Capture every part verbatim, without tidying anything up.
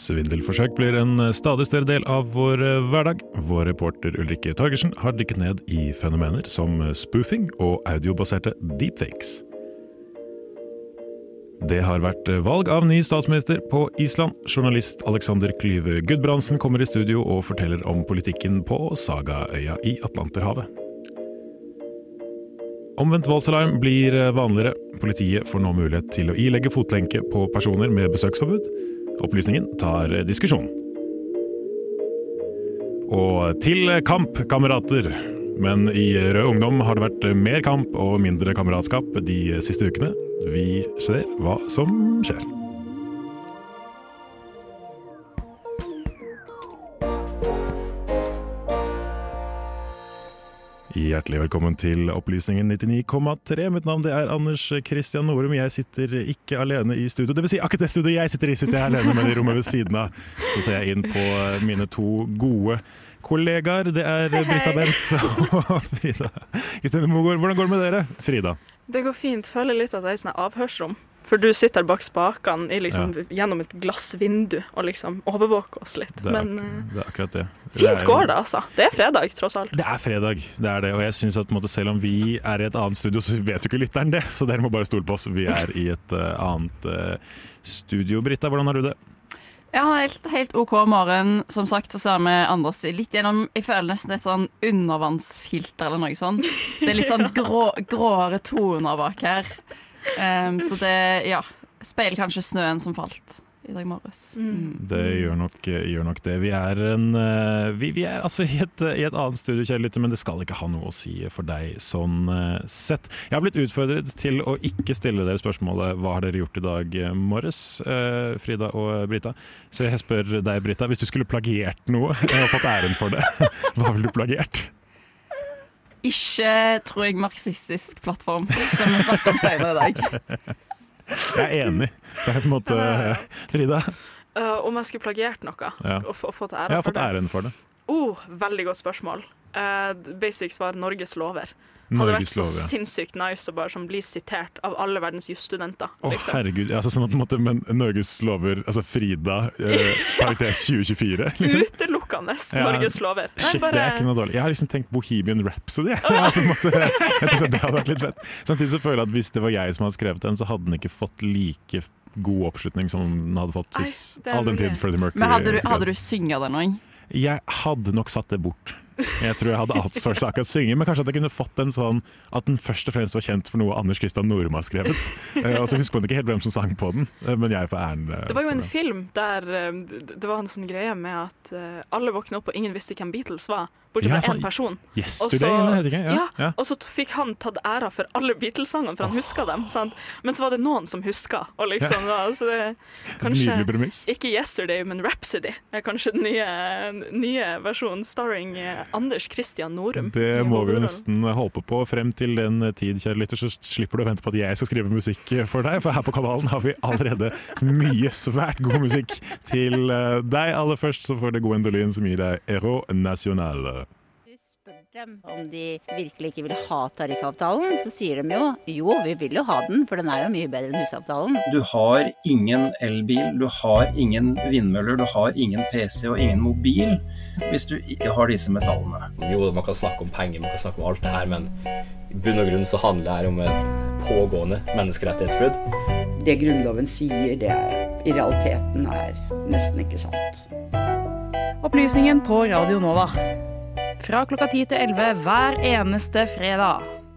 Svindelforsøk blir en stadig større del av vår hverdag. Vår reporter Ulrikke Torgersen har dykket ned i fenomener som spoofing og audiobaserte deepfakes. Det har vært valg av ny statsminister på Island. Journalist Alexander Klyve Gudbrandsen kommer i studio og forteller om politikken på Sagaøya i Atlanterhavet. Omvendt voldsalarm blir vanligere. Politiet får nå mulighet til å ilegge fotlenke på personer med besøksforbud. Opplysningen tar diskusjon. Og til kamp, kamerater. Men i Rød Ungdom har det vært mer kamp og mindre kameratskap de siste ukene. Vi ser hva som skjer. Hjertelig velkommen til Opplysningen nittini komma tre. Mitt navn det er Anders Christian Norum. Jeg sitter ikke alene i studio. Det vil si, akkurat det studio jeg sitter i, sitter jeg alene, men i rommet ved siden av. Så ser jeg inn på mine to gode kollegaer. Det er Britta Benz og Frida Kristine Mogård. Hvordan går det med dere, Frida? Det går fint. Føler litt at det er sånn avhørsrom. For du sitter bak spakene i liksom, ja. Gjennom et glassvindu og liksom overvåker oss litt. Det er, Men det er akkurat det. Fint det er, går det, altså. Det er fredag, tross alt. Det er fredag, det er det. Og jeg synes at på en måte, selv om vi er i et annet studio, så vet jo ikke lytteren det. Så dere må bare stole på oss. Vi er i et uh, annet uh, studio. Britta, hvordan har du det? Ja, helt, helt ok morgen. Som sagt, så ser vi Anders litt gjennom, jeg føler nesten et sånn undervannsfilter eller noe sånt. Det er litt sånn grå, gråere toner bak her. Um, så det, ja, speiler kanskje snøen som falt i dag morges. Mm. Det gjør nok, gjør nok det. Vi er, en, vi, vi er altså i et, i et annet studio, kjære lytter, men det skal ikke ha noe å si for deg sånn sett. Jeg har blitt utfordret til å ikke stille dere spørsmålet hva har dere gjort i dag morges, Frida og Britta. Så jeg spør deg, Britta, hvis du skulle plagiert noe og fått æren for det, hva ville du plagiert? Ikke, tror jeg, marxistisk plattform, som vi snakker om senere i dag. Jeg er enig. Det er på en måte, Frida. Uh, om jeg skulle plagiert noe, ja. og, og fått æren for det. Jeg har fått æren for det. Oh, veldig godt spørsmål. Uh, basic svar, Norges lover. Hadde Norges vært så lov, ja. Sinnssykt nice å bare som blir sitert av alle verdens jusstudenter. Å, liksom. herregud. Altså, sånn at, måte, men Norges lover, altså Frida, eh, parentes tjue tjuefire. Liksom. Utelukkende Ja. Norges lover. Nei, Shit, bare... det er ikke noe dårlig. Jeg har liksom tenkt Bohemian Rhapsody. Ja, altså, måte, jeg tenkte at det hadde vært litt fett. Samtidig så føler jeg at hvis det var jeg som hadde skrevet den, så hadde den ikke fått like god oppslutning som den hadde fått hvis Ai, all den tid Freddie Mercury. Men hadde du, hadde du synget den også? Jeg hadde nok satt det bort. Jeg tror jeg hadde outsourcet akkurat synge, men kanskje at jeg kunne fått en sånn at den først og fremst var kjent for noe Anders Christian Norum har skrevet. Og så husker man ikke helt hvem som sang på den, men jeg får æren. Det var jo en film der det var en sånn greie med at alle våknet opp og ingen visste hvem Beatles var, bortsett fra ja, sånn, en person. Yesterday, eller heter det ikke? Ja, ja, ja. Og så fikk han tatt æra for alle Beatles-sangene, for han oh. huska dem. Sant? Men så var det noen som huska. Og liksom, ja. Så det kanskje ikke Yesterday, men Rhapsody er kanskje den nye, nye versjonen starring Anders Christian Norum. Det må vi jo nesten håpe på. Frem til den tid, kjære lytter, så slipper du å vente på at jeg skal skrive musikk for deg, for her på kanalen har vi allerede mye svært god musikk til deg. Aller først så får det Gwendolyn som gir deg Ero National. Om de virkelig ikke vil ha tariffavtalen, så sier de jo jo, vi vil jo ha den, for den er jo mye bedre enn husavtalen. Du har ingen elbil, du har ingen vindmøller, du har ingen P C og ingen mobil hvis du ikke har disse metallene. Jo, man kan snakke om penger, man kan snakke om alt det her, men i bunn og grunn så handler det her om et pågående menneskerettighetsbrudd. Det Grunnloven sier, det er, i realiteten er nesten ikke sant. Opplysningen på Radio Nova. Fra klokka ti til elleve hver eneste fredag.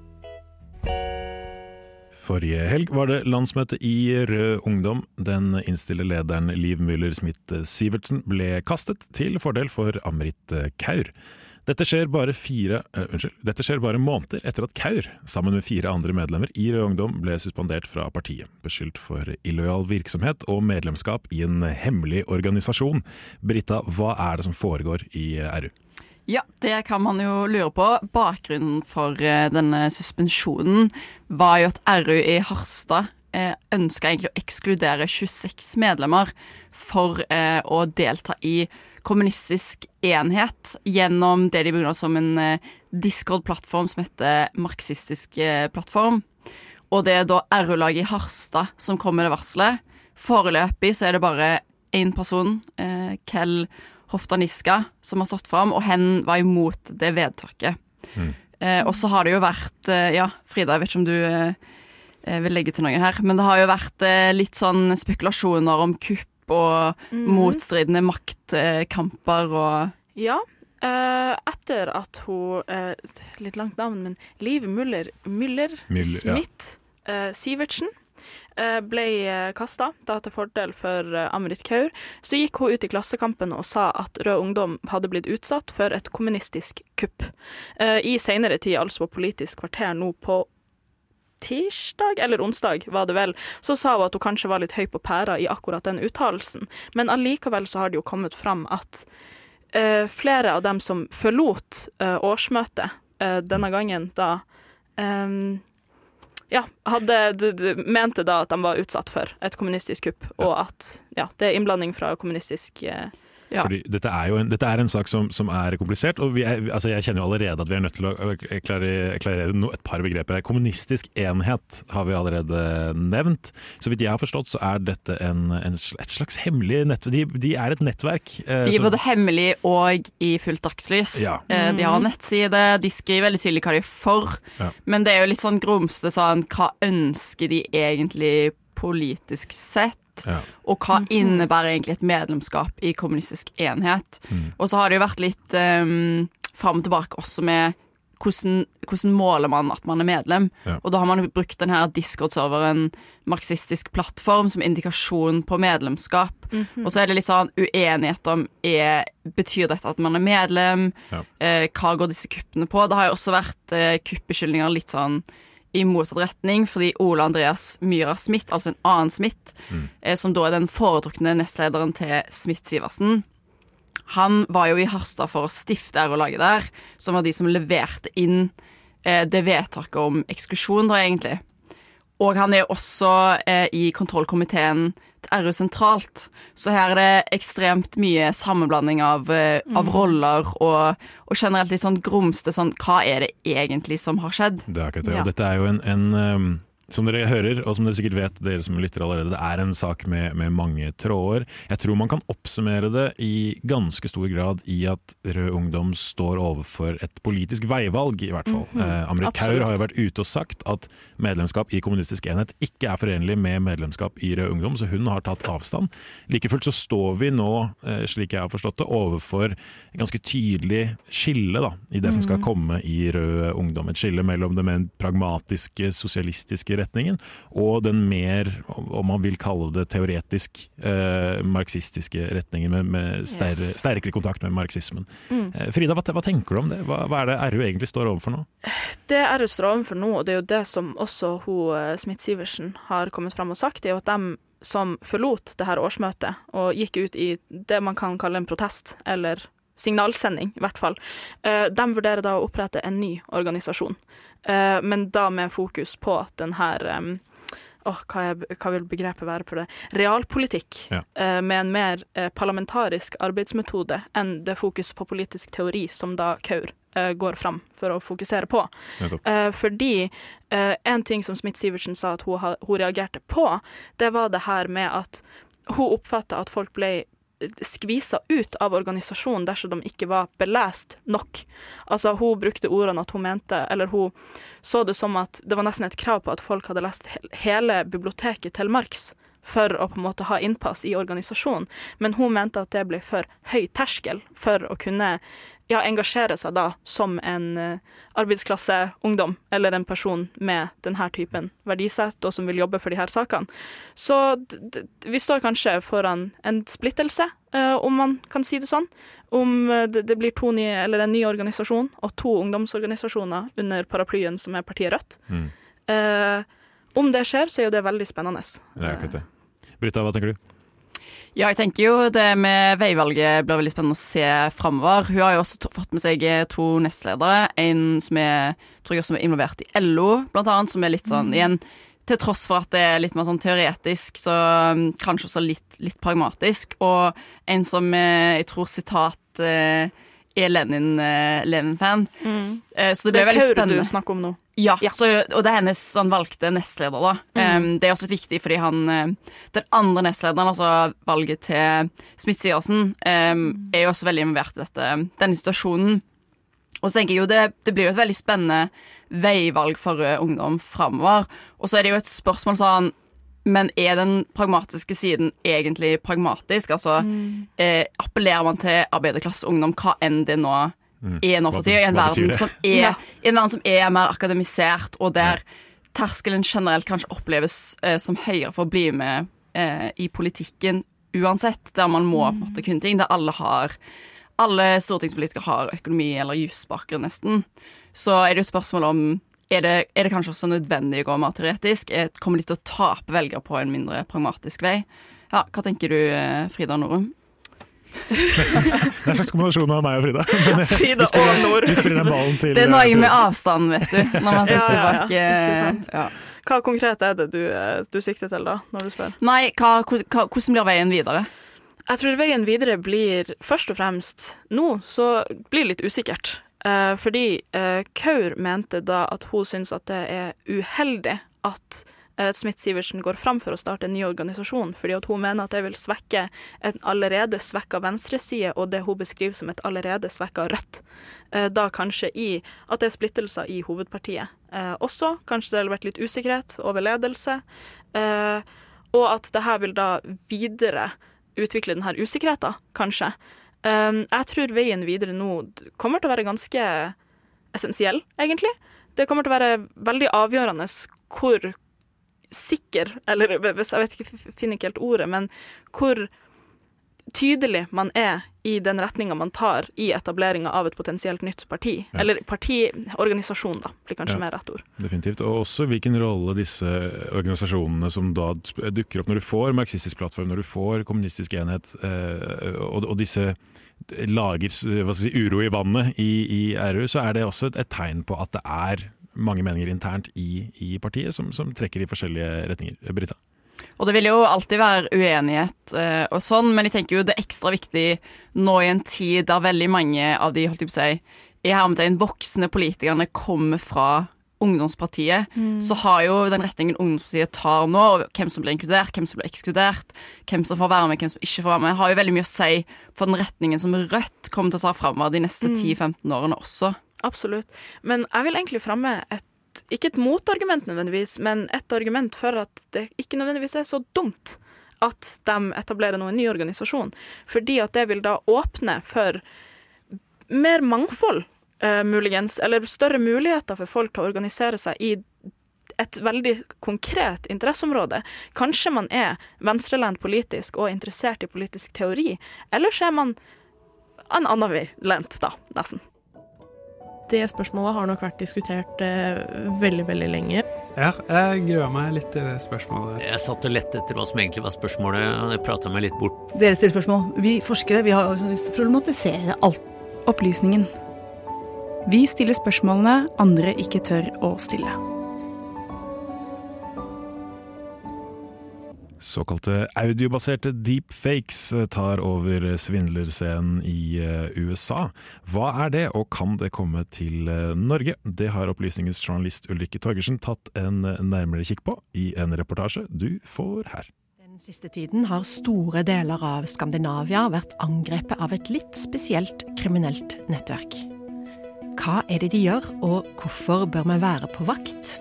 Forrige helg var det landsmøte i Rød Ungdom. Den innstille lederen Liv Müller-Smith-Sivertsen ble kastet til fordel for Amrit Kaur. Dette skjer bare fire, uh, unnskyld, dette skjer bare måneder etter at Kaur, sammen med fire andre medlemmer i Rød Ungdom, ble suspendert fra partiet, beskyldt for illojal virksomhet og medlemskap i en hemmelig organisasjon. Britta, hva er det som foregår i R U? Ja, det kan man jo lure på. Bakgrunnen for denne suspensjonen var jo at R U i Harstad ønsket egentlig å ekskludere tjueseks medlemmer for å delta i kommunistisk enhet gjennom det de begrunnet som en Discord-plattform som heter marxistisk plattform. Og det er da R U-laget i Harstad som kommer med det varselet. Foreløpig så er det bare en person, eh, Kjell Hofstad-Niska, som har stått fram, og hen var imot det vedtaket. Mm. Eh, og så har det jo vært, eh, ja, Frida, jeg vet ikke om du eh, vil legge til noe her, men det har jo vært eh, litt sånn spekulasjoner om kupp og mm. motstridende maktkamper og... Ja, eh, etter at hun, eh, litt langt navn, men Liv Müller, Müller, Müller Smith ja. eh, Sivertsen, ble kastet da til fordel for Amrit Kaur, så gikk hun ut i Klassekampen og sa at Rød Ungdom hadde blitt utsatt for et kommunistisk kupp. I senere tid, altså på Politisk kvarter nå på tirsdag eller onsdag var det vel, så sa hun at hun kanskje var litt høy på pæra i akkurat den uttalelsen. Men allikevel så har det jo kommet fram at uh, flere av dem som forlot uh, årsmøtet uh, denne gangen da um, Ja, hadde, de, de, mente da at de var utsatt for et kommunistisk kupp, ja. Og at ja, det er innblanding fra kommunistisk eh, ja. Fordi dette er jo en, dette er en sak som, som er komplisert, og vi er, altså jeg kjenner jo allerede at vi er nødt til å klarere no, et par begreper. Kommunistisk enhet har vi allerede nevnt. Så vidt jeg har forstått, så er dette en, en, et slags hemmelig nettverk. De, de er et nettverk. Eh, de er både hemmelig og i fullt dagslys. Ja. Eh, de har nettside, de skriver veldig tydelig hva de er for, ja. Men det er jo litt sånn grumste sånn, hva ønsker de egentlig politisk sett? Ja. Og hva innebærer egentlig et medlemskap i kommunistisk enhet. Mm. Og så har det jo vært litt um, frem og tilbake også med hvordan, hvordan måler man at man er medlem. Ja. Og da har man brukt denne Discord-serveren marxistisk plattform som indikasjon på medlemskap. Mm-hmm. Og så er det litt sånn uenighet om er, betyr dette at man er medlem? Ja. Eh, hva går disse kuppene på? Det har jo også vært eh, kuppbeskyldninger litt sånn i motsatt retning, fordi Ole Andreas Myhra Smith, altså en annen Smith, mm. eh, som da er den foretrukne nestlederen til Smith-Sivertsen, han var jo i Harstad for å stifte R-laget der, som var de som leverte inn eh, det vedtaket om eksklusjon da egentlig. Og han er også eh, i kontrollkomiteen til R U sentralt, så her er det ekstremt mye sammenblanding av, eh, mm. av roller og, og generelt litt sånn grumste, sånn, hva er det egentlig som har skjedd? Det er akkurat det, og dette er jo en, en um som dere hører, og som dere sikkert vet, dere som lytter allerede, det er en sak med, med mange tråder. Jeg tror man kan oppsummere det i ganske stor grad i at Rød Ungdom står overfor et politisk veivalg, i hvert fall. Mm-hmm. eh, Amrit Kaur har jo vært ute og sagt at medlemskap i kommunistisk enhet ikke er forenlig med medlemskap i Rød Ungdom, så hun har tatt avstand. Likefullt så står vi nå, eh, slik jeg har forstått det, overfor et ganske tydelig skille da, i det som skal komme i Rød Ungdom. Et skille mellom det mer pragmatiske, sosialistiske retningen, og den mer, om man vil kalle det teoretisk, eh, marxistiske retningen med, med ster, yes. sterkere kontakt med marxismen. Mm. Eh, Frida, hva, hva tenker du om det? Hva, hva er det R U egentlig står overfor nå? Det R U står overfor nå, og det er jo det som også hun, Smith-Sivertsen har kommet fram og sagt, det er jo at de som forlot det her årsmøtet og gikk ut i det man kan kalle en protest, eller signalsending i hvert fall, uh, de vurderer da å opprette en ny organisasjon, uh, men da med fokus på den her um, oh, hva, er, hva vil begrepet være på det? Realpolitikk, ja. uh, med en mer uh, parlamentarisk arbeidsmetode enn det fokus på politisk teori som da Kaur uh, går fram for å fokusere på. Uh, fordi uh, en ting som Smith-Sivertsen sa at hun, ha, hun reagerte på, det var det her med at hun oppfattet at folk ble skvisa ut av organisasjonen dersom de ikke var belest nok. Altså, hun brukte ordene at hun mente, eller hun så det som at det var nesten et krav på at folk hadde lest hele biblioteket til Marx for å på en måte ha innpass i organisasjonen. Men hun mente at det ble for høy terskel for å kunne ja, engasjere seg da som en uh, arbeidsklasse ungdom, eller en person med denne typen verdisett, og som vil jobbe for de her sakene. Så d- d- vi står kanskje foran en splittelse, uh, om man kan si det sånn, om uh, det, det blir to nye, eller en ny organisasjon, og to ungdomsorganisasjoner under paraplyen som er partiet Rødt. Mm. Uh, om det skjer, så er jo det veldig spennende. Det er akkurat det. Britta, hva tenker du? Ja, jeg tenker jo det med veivalget blir veldig spennende å se fremover. Hun har jo også to, fått med seg to nestledere, en som er, tror jeg også er involvert i L O, blant annet, som er litt sånn, mm. igjen, til tross for at det er litt mer sånn teoretisk, så um, kanskje også litt, litt pragmatisk, og en som eh, jeg tror sitat eh, er Lenin, uh, Lenin-fan. Mm. Uh, så det ble det veldig spennende. Det er Kaur du snakker om nå. Ja, ja. Så, og det er hennes han valgte nestleder da. Mm. Um, det er også litt viktig fordi han, uh, den andre nestlederen, altså valget til Smith-Sivertsen, um, er jo også veldig involvert i dette, denne situasjonen. Og så tenker jeg jo, det, det blir jo et veldig spennende veivalg for uh, ungdom fremover. Og så er det jo et spørsmål sånn, men er den pragmatiske siden egentlig pragmatisk? Altså, mm. eh, appellerer man til arbeiderklasse ungdom, hva enn det nå mm. er nå for tiden, i en verden som er, ja. i en verden som er mer akademisert, og der ja. terskelen generelt kanskje oppleves eh, som høyere for å bli med eh, i politikken uansett, der man må mm. måtte kunne ting, der alle har, alle stortingspolitikere har økonomi eller jusbakgrunn nesten. Så er det jo et spørsmål om Er det, er det kanskje også nødvendig å gå mer teoretisk? Kommer de til å tape velgere på en mindre pragmatisk vei? Ja, hva tenker du, Frida Norum? Nesten. Det er en slags kombinasjon av meg og Frida. Men, Frida og Norum. Vi spiller den ballen til... Det er noe med avstand, vet du, når man sitter ja, ja, bak... ja. Ja. Hva konkret er det du, du sikter til da, når du spør? Nei, hva, hva, hvordan blir veien videre? Jeg tror veien videre blir, først og fremst, nå, så blir det litt usikkert. Uh, fordi uh, Kaur mente da at hun synes at det er uheldig at uh, Smith-Sivertsen går fram for å starte en ny organisasjon, fordi at hun mener at det vil svekke en allerede svekket venstreside, og det hun beskriver som et allerede svekket rødt. Uh, da kanskje i at det er splittelser i hovedpartiet. Uh, også kanskje det har vært litt usikkerhet over ledelse, uh, og at det her vil da videre utvikle denne usikkerheten, kanskje. Um, jeg tror veien videre nå kommer til å være ganske essensiell, egentlig. Det kommer til å være veldig avgjørende hvor sikker, eller hvis jeg vet ikke, finner ikke helt ordet, men hvor tydelig man er i den retningen man tar i etableringen av et potensielt nytt parti. Ja. Eller partiorganisasjon, da, blir kanskje ja, mer rett ord. Definitivt. Og også hvilken rolle disse organisasjonene som da dukker opp når du får marxistisk plattform, når du får kommunistisk enhet, eh, og, og disse lager hva skal jeg si, uro i vannet i, i R U, så er det også et, et tegn på at det er mange meninger internt i, i partiet som, som trekker i forskjellige retninger. Britta? Og det vil jo alltid være uenighet eh, og sånn, men jeg tenker jo det er ekstra viktig nå i en tid der veldig mange av de, holdt jeg på å si, i hermetegn voksne politikerne kommer fra ungdomspartiet, mm. så har jo den retningen ungdomspartiet tar nå, hvem som blir inkludert, hvem som blir ekskludert, hvem som får være med, hvem som ikke får være med, har jo veldig mye å si for den retningen som Rødt kommer til å ta fremover de neste ti til femten årene også. Absolutt. Men jeg vil egentlig fremme et ikke et motargument nødvendigvis, men et argument for at det ikke nødvendigvis er så dumt at de etablerer noen ny organisasjon. Fordi at det vil da åpne for mer mangfold, uh, muligens, eller større muligheter for folk til å organisere seg i et veldig konkret interesseområde. Kanskje man er venstrelent politisk og interessert i politisk teori, eller så er man en annen vei lent da, nesten. Det spørsmålet har nok vært diskutert eh, veldig, veldig lenge. Ja, jeg gruer meg litt til det spørsmålet. Jeg satt og lette etter hva som egentlig var spørsmålet, og jeg pratet meg litt bort. Dere stiller spørsmål. Vi forskere, vi har også lyst til å problematisere alt. Opplysningen. Vi stiller spørsmålene andre ikke tør å stille. Såkalte audiobaserte deepfakes tar over svindlerscenen i U S A. Hva er det, og kan det komme til Norge? Det har Opplysningens journalist Ulrikke Torgersen tatt en nærmere kikk på i en reportasje du får her. Den siste tiden har store deler av Skandinavia vært angrepet av et litt spesielt kriminelt nettverk. Hva er det de gjør, og hvorfor bør vi være på vakt?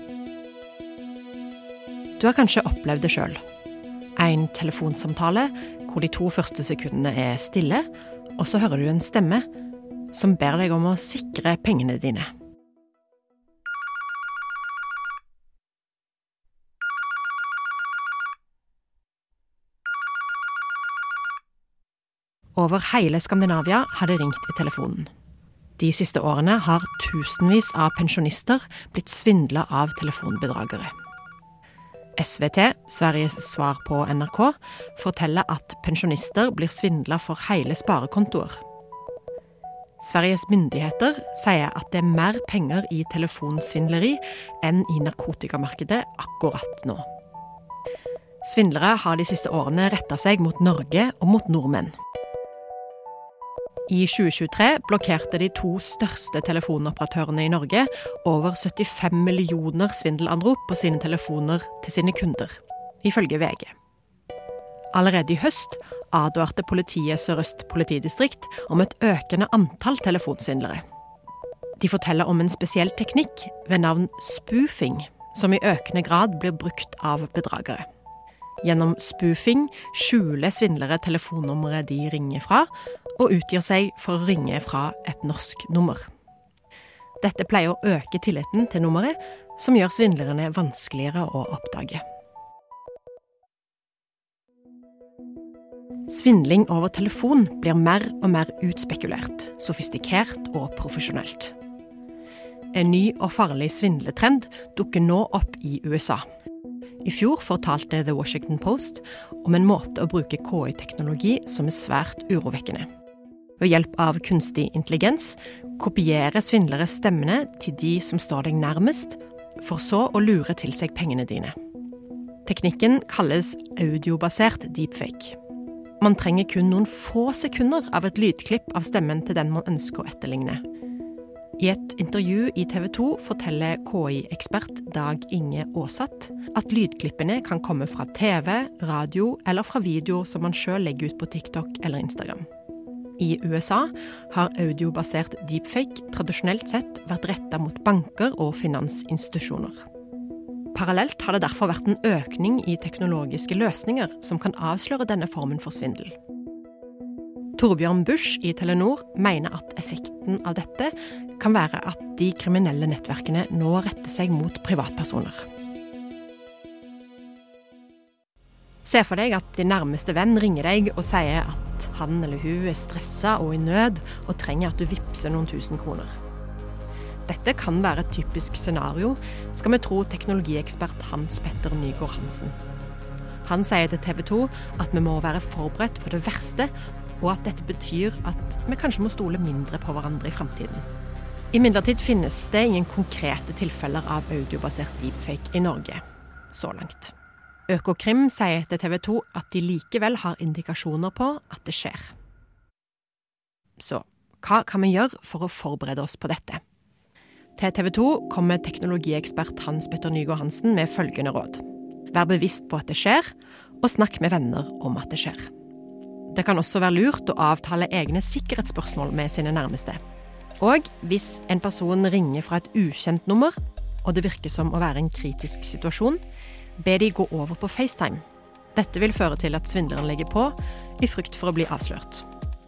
Du har kanskje opplevd det selv. En telefonsamtale hvor de to første sekundene er stille, og så hører du en stemme som ber deg om å sikre pengene dine. Over hele Skandinavia har det ringt i telefonen. De siste årene har tusenvis av pensjonister blitt svindlet av telefonbedragere. S V T, Sveriges svar på N R K, forteller at pensjonister blir svindlet for hele sparekontoer. Sveriges myndigheter sier at det er mer penger i telefonsvindleri enn i narkotikamarkedet akkurat nå. Svindlere har de siste årene rettet seg mot Norge og mot nordmenn. I tjue tjuetre blokkerte de to største telefonoperatørene i Norge over syttifem millioner svindelanrop på sine telefoner til sine kunder, ifølge V G. Allerede i høst advarte politiet Sør-Øst politidistrikt om et økende antall telefonsvindlere. De forteller om en spesiell teknikk ved navn spoofing, som i økende grad blir brukt av bedragere. Gjennom spoofing skjuler svindlere telefonnummeret de ringer fra, og utgir seg for å ringe fra et norsk nummer. Dette pleier å øke tilliten til nummeret, som gjør svindlerne vanskeligere å oppdage. Svindling over telefon blir mer og mer utspekulert, sofistikert og profesjonelt. En ny og farlig svindletrend dukker nå opp i U S A. I fjor fortalte The Washington Post om en måte å bruke K I-teknologi som er svært urovekkende. Ved hjelp av kunstig intelligens kopierer svindlere stemmene til de som står deg nærmest, for så å lure til seg pengene dine. Teknikken kalles audiobasert deepfake. Man trenger kun noen få sekunder av et lydklipp av stemmen til den man ønsker å etterligne. I et intervju i T V to forteller K I-ekspert Dag Inge Åsatt at lydklippene kan komme fra T V, radio eller fra video som man selv legger ut på TikTok eller Instagram. I U S A har audiobasert deepfake tradisjonelt sett vært rettet mot banker og finansinstitusjoner. Parallelt har det derfor vært en økning i teknologiske løsninger som kan avsløre denne formen for svindel. Torbjørn Busch i Telenor mener at effekten av dette kan være at de kriminelle nettverkene nå retter seg mot privatpersoner. Se for deg at din nærmeste venn ringer deg og sier at han eller hun er stresset og i nød og trenger at du vippser noen tusen kroner. Dette kan være et typisk scenario, skal vi tro teknologiekspert Hans Petter Nygaard Hansen. Han sier til T V to at vi må være forberedt på det verste, og at dette betyr at vi kanskje må stole mindre på hverandre i fremtiden. I midlertid finnes det ingen konkrete tilfeller av audiobasert deepfake i Norge, så langt. Økokrim sier til T V to at de likevel har indikasjoner på at det skjer. Så, hva kan vi gjøre for å forberede oss på dette? Til T V to kommer teknologiekspert Hans Petter Nygaard Hansen med følgende råd. Vær bevisst på at det skjer, og snakk med venner om at det skjer. Det kan også være lurt å avtale egne sikkerhetsspørsmål med sine nærmeste. Og hvis en person ringer fra et ukjent nummer, og det virker som å være en kritisk situasjon, be de gå over på FaceTime. Dette vil føre til at svindleren legger på, i frykt for å bli avslørt.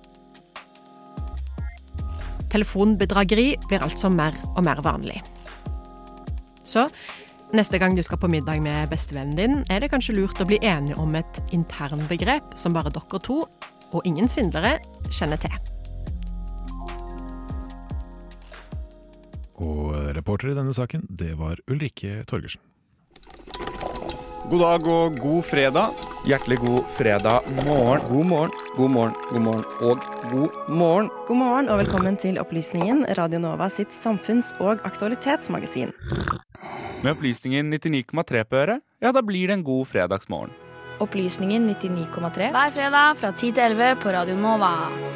Telefonbedrageri blir altså mer og mer vanlig. Så, neste gang du skal på middag med bestevennen din, er det kanskje lurt å bli enige om et internbegrep som bare dere to, og ingen svindlere, kjenner til. Og reporter i denne saken, det var Ulrikke Torgersen. God dag og god fredag. Hjertelig god fredag morgen. God morgen, god morgen, god morgen og god morgen. God morgen og velkommen til Opplysningen, Radio Nova sitt samfunns- og aktualitetsmagasin. Med opplysningen nittini komma tre på øret, ja da blir det en god fredagsmorgen. Opplysningen nittini komma tre hver fredag fra ti til elleve på Radio Nova.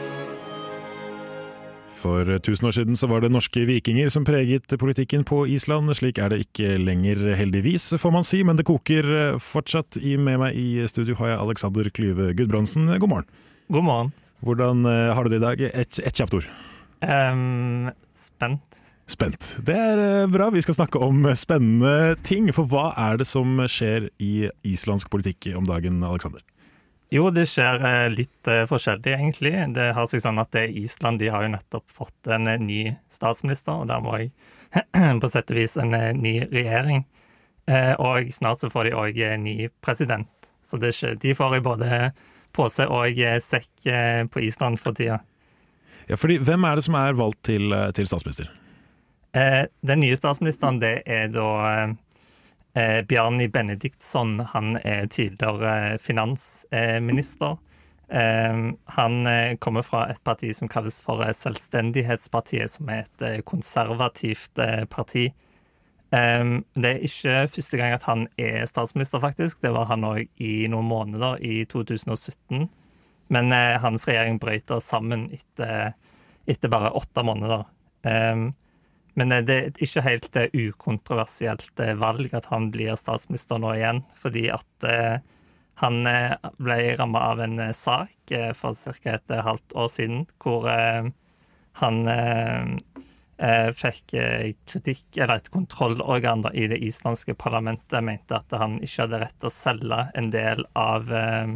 For tusen år siden så var det norske vikinger som preget politikken på Island. Slik er det ikke lenger, heldigvis, får man si, men det koker fortsatt. I med meg i studio har jeg Alexander Klyve Gudbrandsen. God morgen. God morgen. Hvordan har du det i dag? Et, et kjapt ord. Um, spent. Spent. Det er bra. Vi skal snakke om spennende ting. For hva er det som skjer i islandsk politikk om dagen, Alexander? Jo, det skjer litt forskjellig, egentlig. Det har seg sånn at Island de har jo nettopp fått en ny statsminister, og der må jeg på sett og vis en ny regjering. Og snart så får de også en ny president. Så det skjer, de får både påse og sekk på Island for tida. Ja, fordi hvem er det som er valgt til, til statsminister? Den nye statsministeren, det er da Eh, Bjarni Benediktsson. Han er tidligere finansminister. Eh, han eh, kommer fra et parti som kalles for Selvstendighetspartiet, som er et eh, konservativt eh, parti. Eh, det er ikke første gang at han er statsminister, faktisk. Det var han også i noen måneder i to tusen og sytten. Men eh, hans regjering brøt da sammen etter, etter bare åtte måneder. Um, men eh, det er ikke helt eh, ukontroversielt eh, valg at han blir statsminister nå igjen, fordi at eh, han eh, ble rammet av en eh, sak eh, for ca. et halvt år siden, hvor eh, han eh, eh, fikk eh, kritikk, eller et kontrollorgan da, i det islandske parlamentet mente at han ikke hadde rett til å selge en del av eh,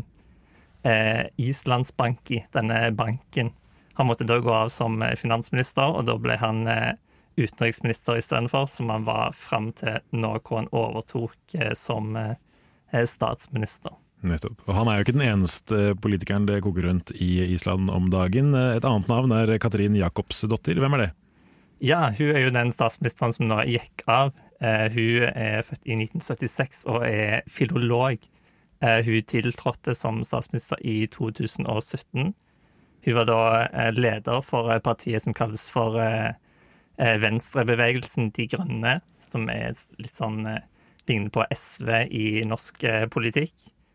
eh, Islandsbanki, denne banken. Han måtte da gå av som eh, finansminister, og da ble han eh, utenriksminister i stedet for, som han var frem til nå hvor han overtok eh, som eh, statsminister. Nettopp. Og han er jo ikke den eneste politikeren det koker rundt i Island om dagen. Et annet navn er Katrin Jakobsdottir. Hvem er det? Ja, hun er jo den statsministeren som nå gikk av. Uh, hun er født i nitten syttiseks og er filolog. Uh, hun tiltrådte som statsminister i to tusen og sytten. Hun var da uh, leder for partiet som kalles for uh, Venstrebevegelsen De Grønne, som er litt sånn uh, lignende på S V i norsk uh, politikk.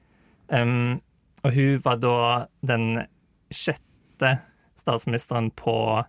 Um, og hun var da den sjette statsministeren på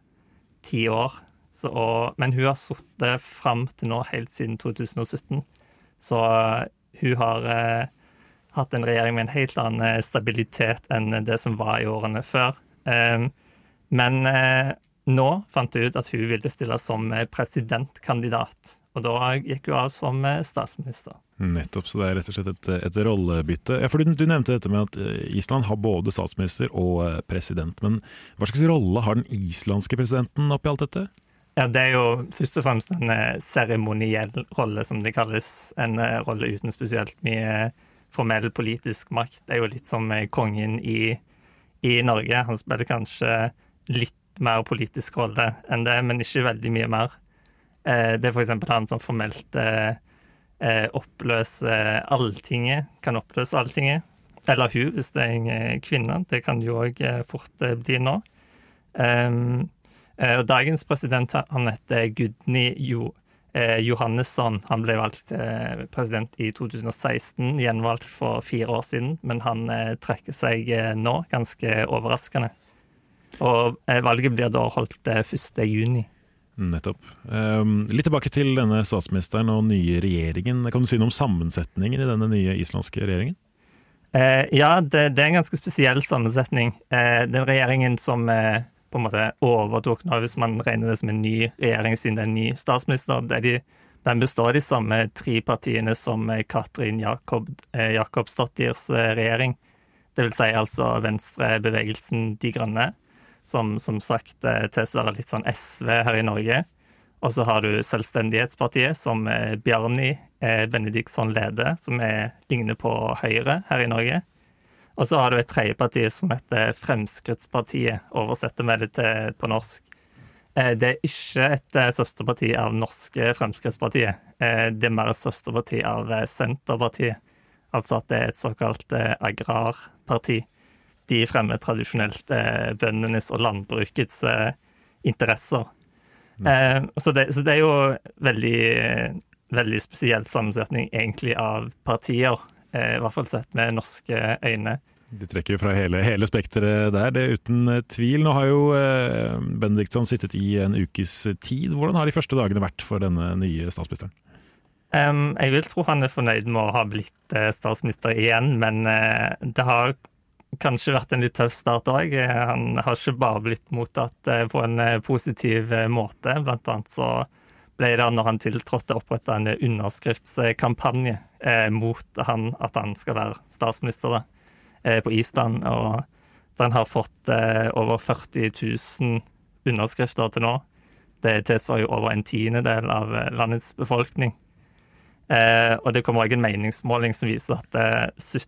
ti år. Så, og, men hun har sittet frem til nå helt siden to tusen og sytten. Så uh, hun har uh, hatt en regjering med en helt annen uh, stabilitet enn det som var i årene før. Um, men uh, nå fant hun ut at hun ville stille som uh, presidentkandidat. Og da gikk hun av som uh, statsminister. Nettopp, så det er rett og slett et, et rollebytte. Ja, for du, du nevnte dette med at Island har både statsminister og president, men hva slags rolle har den islandske presidenten oppi alt dette? Ja, det er jo først og fremst en seremoniell rolle, som det kalles. En rolle uten spesielt mye formell politisk makt. Det er jo litt som kongen i, i Norge. Han spiller kanskje litt mer politisk rolle enn det, men ikke veldig mye mer. Det er for eksempel han som formelt Eh, oppløse alltinget, kan oppløse alltinget, eller hun hvis det er en kvinne, det kan jo også fort bli nå. Um, eh, og dagens president, han heter Gudni jo, eh, Johannesson. Han ble valgt eh, president i to tusen og seksten, gjenvalgt for fire år siden, men han eh, trekker seg eh, nå, ganske overraskende. Og eh, valget blir da holdt eh, første juni. Nettopp. Um, litt tilbake til denne statsministeren og nye regjeringen. Kan du si noe om sammensetningen i denne nye islandske regjeringen? Eh, ja, det, det er en ganske spesiell sammensetning. Eh, den regjeringen som eh, på en måte overtok nå, hvis man regner det som en ny regjering siden det er en ny statsminister, det er de, den består av de samme tre partiene som eh, Katrin Jakob, eh, Jakobsdottirs eh, regjering. Det vil si altså Venstrebevegelsen De Grønne, som som sagt tilsvarer litt sånn S V her i Norge. Og så har du Selvstendighetspartiet, som Bjarni Benediktsson leder, som er, ligner på Høyre her i Norge. Og så har du et tredje parti som heter Fremskrittspartiet, oversetter med det til, på norsk. Det er ikke et søsterparti av norske Fremskrittspartiet. Det er mer et søsterparti av Senterpartiet. Altså at det er et såkalt agrarparti. De fremmer tradisjonelt eh, bøndenes og landbrukets eh, interesser. Mm. Eh, så, det, så det er jo veldig, veldig spesiell sammensetning egentlig av partier, eh, i hvert fall sett med norske øyne. De trekker jo fra hele, hele spekteret der, det er uten tvil. Nå har jo eh, Benediktsson sittet i en ukes tid. Hvordan har de første dagene vært for denne nye statsministeren? Um, jeg vil tro han er fornøyd med å ha blitt eh, statsminister igjen, men eh, det har kanskje vært en litt tøff start også. Han har ikke bare blitt mottatt på en positiv måte. Blant annet så ble det når han tiltrådte opprettet en underskriftskampanje eh, mot han, at han skal være statsminister da, eh, på Island. Og den har fått eh, over førti tusen underskrifter til nå. Det tilsvarer jo over en tiendedel av landets befolkning. Eh, og det kommer også en meningsmåling som viser at eh,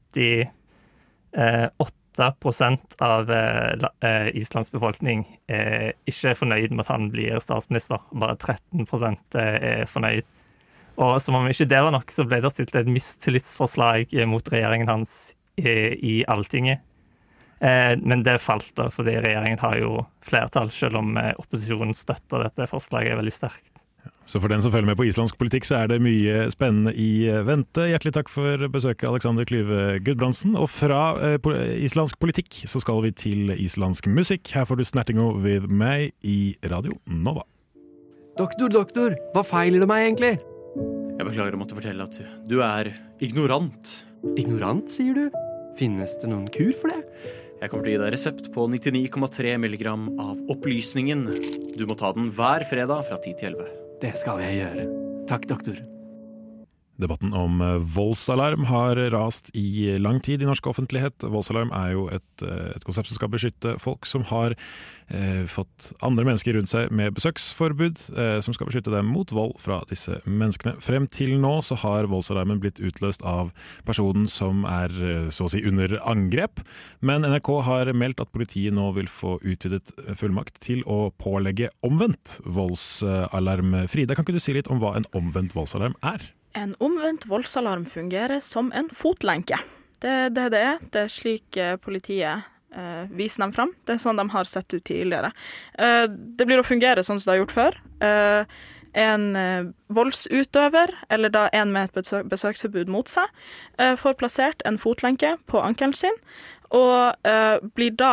syttiåtte prosent av eh, Islands befolkning eh, ikke er fornøyd med at han blir statsminister. Bare tretten prosent er fornøyd. Og som om ikke det var nok, så ble det stilt et mistillitsforslag mot regjeringen hans i, i Alltinget. Eh, men det falt da, fordi regjeringen har jo flertall, selv om eh, opposisjonen støtter dette forslaget veldig sterkt. Så for den som følger med på islandsk politikk, så er det mye spennende i vente. Hjertelig takk for besøket, Alexander Klyve Gudbrandsen. Og fra eh, islandsk politikk så skal vi til islandsk musikk. Her får du Snertingo with meg i Radio Nova. Doktor, doktor, hva feiler det meg egentlig? Jeg beklager å måtte fortelle at du er ignorant. Ignorant, sier du? Finnes det noen kur for det? Jeg kommer til å gi deg resept på nittini komma tre milligram av opplysningen. Du må ta den hver fredag fra ti til elleve. Det skal jeg gjøre. Takk, doktor. Debatten om voldsalarm har rast i lang tid i norsk offentlighet. Voldsalarm er jo et, et konsept som skal beskytte folk som har eh, fått andre mennesker rundt seg med besøksforbud, eh, som skal beskytte dem mot vold fra disse menneskene. Frem til nå så har voldsalarmen blitt utløst av personen som er så å si under angrep, men N R K har meldt at politiet nå vil få utvidet fullmakt til å pålegge omvendt voldsalarm. Frida, kan ikke du si litt om hva en omvendt voldsalarm er? En omvendt voldsalarm fungerer som en fotlenke. Det er det det er. Det er slik politiet eh, viser dem fram. Det er sånn de har sett ut tidligere. Eh, det blir å fungere sånn som det har gjort før. Eh, en eh, voldsutøver, eller da en med et besøk, besøksforbud mot seg, eh, får plassert en fotlenke på ankelen sin, og eh, blir da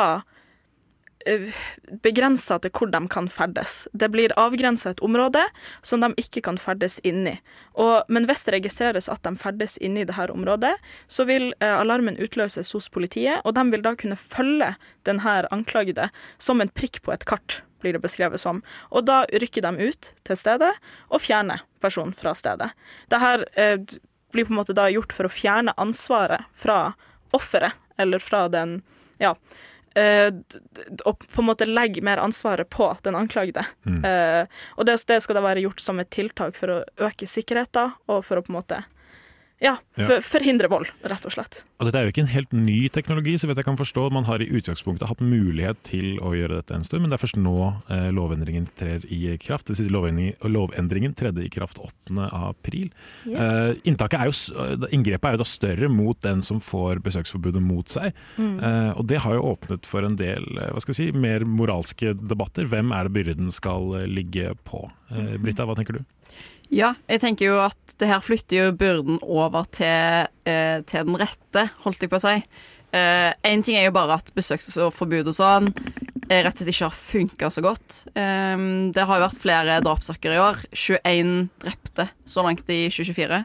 begrenset til hvor de kan ferdes. Det blir avgrenset et område som de ikke kan ferdes inn i. Og, men hvis det registreres at de ferdes inn i dette området, så vil eh, alarmen utløses hos politiet, og de vil da kunne følge denne anklagede som en prikk på et kart, blir det beskrevet som. Og da rykker de ut til stedet og fjerner personen fra stedet. Dette eh, blir på en måte da gjort for å fjerne ansvaret fra offeret, eller fra den, ja, Uh, og på en måte legge mer ansvaret på den anklagede. Mm. Uh, og det, det skal da være gjort som et tiltak for å øke sikkerheten, og for å på en måte ja, for, ja. forhindre vold, rett og slett. Og dette er jo ikke en helt ny teknologi, så vet jeg kan forstå at man har i utgangspunktet hatt mulighet til å gjøre dette en stund, men det er først nå eh, lovendringen trer i kraft. Det vil si lovendringen, lovendringen tredde i kraft åttende april. Yes. Eh, inntaket er jo, inngrepet er jo da større mot den som får besøksforbudet mot seg, mm. eh, og det har jo åpnet for en del, hva skal jeg si, mer moralske debatter. Hvem er det byrden skal ligge på? Eh, Britta, hva tenker du? Ja, jeg tenker jo at det her flytter jo byrden over til, eh, til den rette, holdt jeg på å si. Eh, en ting er jo bare at besøksforbud og sånn eh, rett og slett ikke har funket så godt. Eh, det har jo vært flere drapssaker i år. tjueen drepte så langt i tjue tjuefire.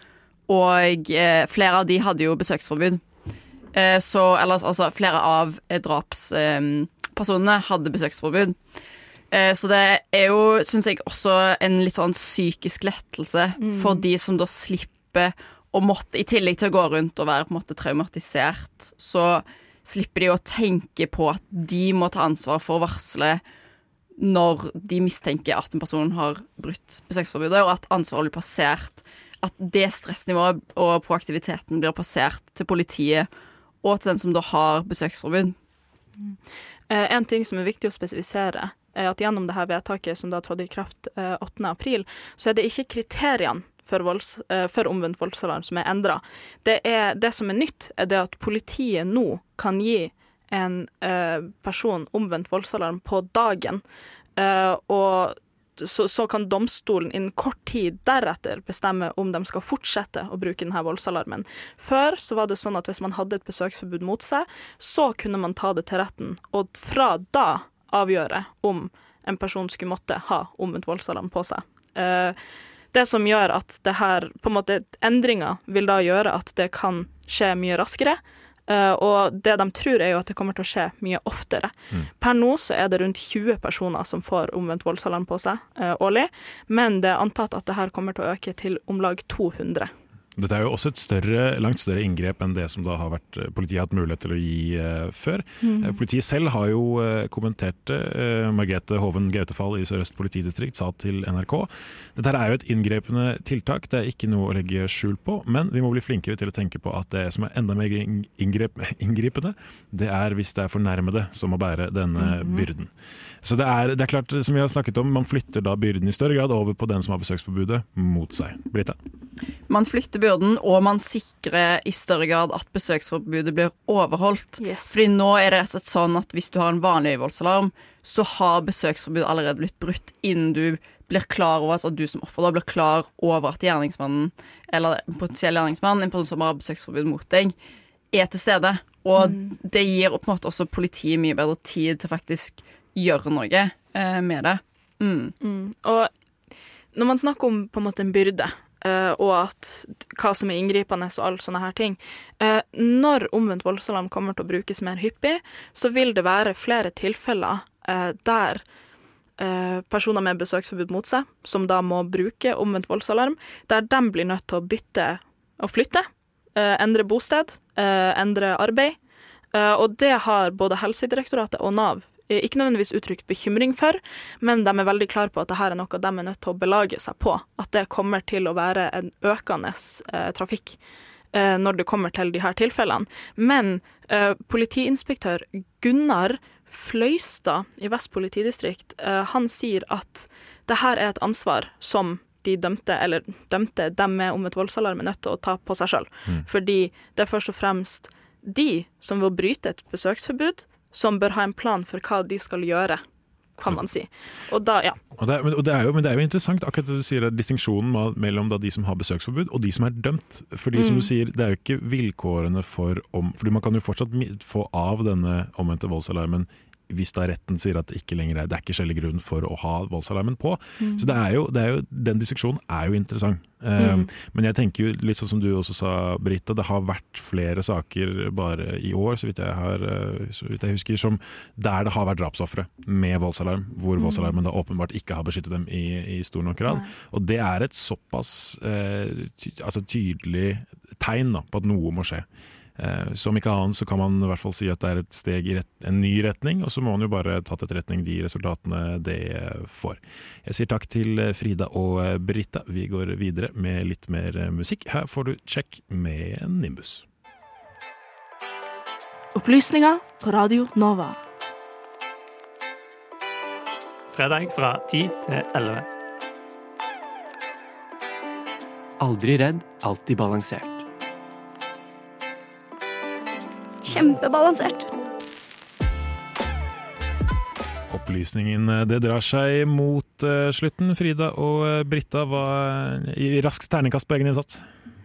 Og eh, flere av de hadde jo besøksforbud. Eh, så, eller altså flere av eh, drapspersonene eh, hadde besøksforbud. Så det er jo, synes jeg, også en litt sånn psykisk lettelse mm. for de som da slipper å måtte, i tillegg til å gå rundt og være på en måte traumatisert, så slipper de å tenke på at de må ta ansvar for å varsle når de mistenker at en person har brutt besøksforbudet, og at ansvaret blir passert, at det stressnivået og proaktiviteten blir passert til politiet og til den som da har besøksforbud. Mm. Eh, en ting som er viktig å spesifisere er at gjennom dette vedtaket som da trådte i kraft eh, åttende april, så er det ikke kriteriene for, volds, eh, for omvendt voldsalarm som er endret. Det, er, det som er nytt, er det at politiet nå kan gi en eh, person omvendt voldsalarm på dagen, eh, og så, så kan domstolen innen kort tid deretter bestemme om de skal fortsette å bruke denne voldsalarmen. Før så var det sånn at hvis man hadde et besøksforbud mot seg, så kunne man ta det til retten, og fra da avgjøre om en person skulle måtte ha omvendt voldsalarm på seg. Eh, det som gjør at det her, på en måte, endringer vil da gjøre at det kan skje mye raskere, eh, og det de tror er jo at det kommer til å skje mye oftere. Mm. Per nå så er det rundt tjue personer som får omvendt voldsalarm på seg eh, årlig, men det er antatt at det her kommer til å øke til om lag to hundre. Dette er jo også et større, langt større inngrep enn det som da har vært politiet har hatt mulighet til å gi uh, før. Mm. Uh, politiet selv har jo uh, kommentert det. Uh, Margrethe Hoven Gautefall i Sør-Øst politidistrikt sa til N R K. Dette er jo et inngrepende tiltak, det er ikke noe å legge skjul på, men vi må bli flinkere til å tenke på at det som er enda mer inngrep, inngripende, det er hvis det er fornærmede som må bære denne mm. byrden. Så det er, det er klart, som vi har snakket om, man flytter da byrden i større grad over på den som har besøksforbudet mot seg. Britta? Man flytter byrden, og man sikrer i større grad at besøksforbudet blir overholdt. Yes. Fordi nå er det rett og slett sånn at hvis du har en vanlig voldsalarm, så har besøksforbud allerede blitt brutt innen du blir klar over, altså du som offer da blir klar over at gjerningsmannen, eller potensiell gjerningsmann, en person som har besøksforbud mot deg, er til stede. Og mm. det gir på en måte også politiet mye bedre tid til faktisk gjøre noe eh, med det. Mm. Mm. Og når man snakker om på en måte en byrde, uh, og at hva som er inngripende og alle sånne her ting, uh, når omvendt voldsalarm kommer til å brukes mer hyppig, så vil det være flere tilfeller uh, der uh, personer med besøksforbud mot seg, som da må bruke omvendt voldsalarm, der de blir nødt til å bytte og flytte, uh, endre bosted, uh, endre arbeid, uh, og det har både Helsedirektoratet og Nav ikke nødvendigvis uttrykt bekymring for, men de er veldig klare på at dette er noe de er nødt til å belage seg på. At det kommer til å være en økende eh, trafikk eh, når det kommer til de her tilfellene. Men eh, politiinspektør Gunnar Fløystad i Vest politidistrikt, eh, han sier at det her er et ansvar som de dømte, eller dømte dem med omvendt voldsalarm er nødt til å ta på seg selv. Mm. Fordi det er først og fremst de som vil bryte et besøksforbud, som bør ha en plan for hva de skal gjøre, kan man si. Og da, ja. Og det, og det er jo, men det er jo interessant, akkurat det du sier, distinksjonen mellom da de som har besøksforbud og de som er dømt. Fordi mm. som du sier, det er jo ikke vilkårene for om, fordi man kan jo fortsatt få av denne omvendte voldsalarmen hvis da retten sier at det ikke lenger er, det er ikke skjellig grunn for å ha voldsalarmen på. Mm. Så det er, jo, det er jo, den disseksjonen er jo interessant. Mm. Um, men jeg tenker jo, litt sånn som du også sa, Britta, det har vært flere saker bare i år, så vidt jeg, har, så vidt jeg husker, som der det har vært drapsoffere med voldsalarm, hvor mm. voldsalarmen da åpenbart ikke har beskyttet dem i, i stor nok grad. Nei. Og det er et såpass uh, ty, altså tydelig tegn da, på at noe må skje. Eh, som ikke annet så kan man i hvert fall si at det er et steg i rett, en ny retning, og så må man jo bare ta til etterretning de resultatene det får. Jeg sier takk til Frida og Britta. Vi går videre med litt mer musikk. Her får du Check med Nimbus. Opplysninger på Radio Nova. Fredag fra ti til elleve. Aldri redd, alltid balansert. Kjempebalansert. Opplysningen det drar seg mot uh, slutten. Frida og uh, Britta var i raskt terningkast på egen innsats.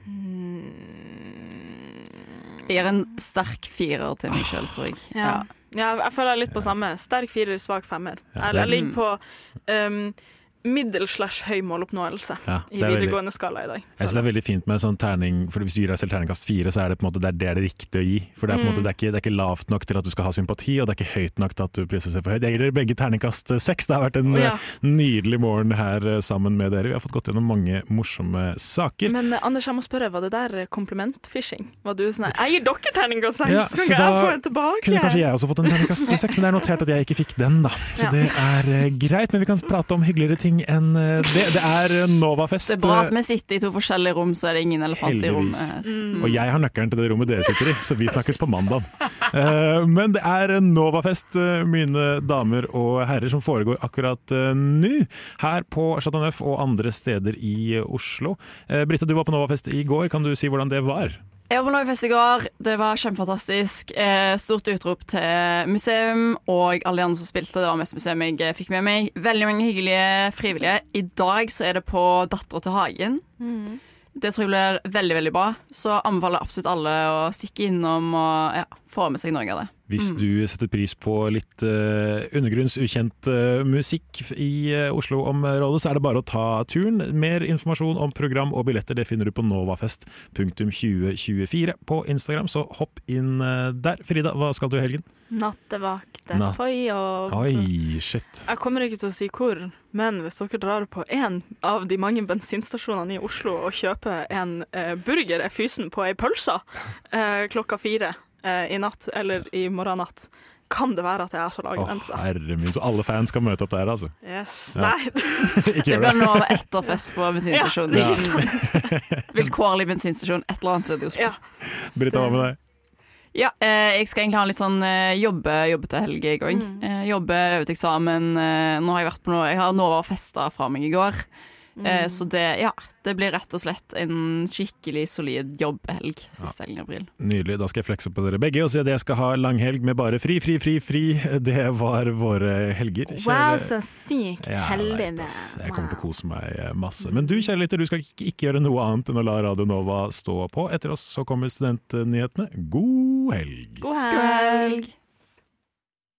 Jeg er en sterk firer til meg selv, tror jeg. Ja. Ja, jeg føler litt på samme. Sterk firer, svak femmer. Ja, jeg, jeg ligger på um, middel slash høy måloppnåelse ja, i videregående veldig, skala i dag. Jeg synes det er veldig fint med sånn terning, for hvis du gir deg selv terningkast fire, så er det på en måte det er det, det riktige å gi. For det er på en måte, det er, ikke, det er ikke lavt nok til at du skal ha sympati, og det er ikke høyt nok til at du priser seg for høyt. Jeg gir dere begge terningkast seks. Det har vært en ja. nydelig morgen her sammen med dere. Vi har fått gått gjennom mange morsomme saker. Men Anders, jeg må spørre, var det der komplimentfishing? Var du sånn, jeg gir dere terningkast seks, ja, skal ikke jeg få en tilbake? Kunne kanskje jeg også fått en terningkast seks, men det er notert at jeg ikke fikk den da. Så ja. det er uh, greit, men vi kan prate om hyggeligere ting enn uh, Det, det er Novafest. Det er bra at vi sitter i to forskjellige rom, så er det ingen elefant Heldigvis. I rommet her. Mm. Og jeg har nøkkelen til det rommet dere sitter i, så vi snakkes på mandag. uh, men det er Novafest, mine damer og herrer, som foregår akkurat uh, nå, her på Chateau Neuf og andre steder i Oslo. Uh, Britta, du var på Novafest i går. Kan du si hvordan det var? Jeg var på Novafest i går. Det var kjempefantastisk. Eh, stort utrop til museum og alle de andre som spilte. Det var mest museum jeg fikk med meg. Veldig mange hyggelige frivillige. I dag så er det på Datteren til Hagen. Mm. Det tror jeg blir veldig, veldig bra. Så anbefaler absolutt alle å stikke innom og ja, få med seg noe av det. Hvis du setter pris på litt uh, undergrunns ukjent uh, musikk i uh, Oslo-området, så er det bare å ta turen. Mer informasjon om program og billetter det finner du på novafest punktum tjue tjuefire på Instagram, så hopp inn uh, der. Frida, hva skal du i helgen? Nattevakte Natt. på jobb. Oi, shit. Jeg kommer ikke til å si hvor, men hvis dere drar på en av de mange bensinstasjonene i Oslo og kjøper en uh, burger er fysen på ei pølse uh, klokka fire i natt, eller i morgen natt, kan det være at jeg er så laget den. Åh, herre min, så alle fans skal møte opp der, altså. Yes, ja. nei. Det blir nå etterfest på bensinstasjonen. Ja, vilkårlig bensinstasjon, et eller annet sted i Oslo. Ja. Britta, hva med deg? Ja, eh, jeg skal egentlig ha en litt sånn eh, jobbe, jobbe til helg jeg også. Mm. Eh, jobbe, øve til eksamen. Eh, nå har jeg vært på noe, jeg har Nova festa fra meg i går. Mm. Eh, så det, ja, det blir rett og slett en skikkelig solid jobbhelg siste helgen i april. Nydelig, da skal jeg flekse på dere begge og si at jeg skal ha langhelg med bare fri, fri, fri, fri. Det var våre helger. Kjære... Wow, så sykt heldig det. Jeg kommer til å kose meg masse. Men du, kjære lytter, du skal ikke, ikke gjøre noe annet enn å la Radio Nova stå på. Etter oss så kommer studentnyhetene. God helg! God helg! God helg.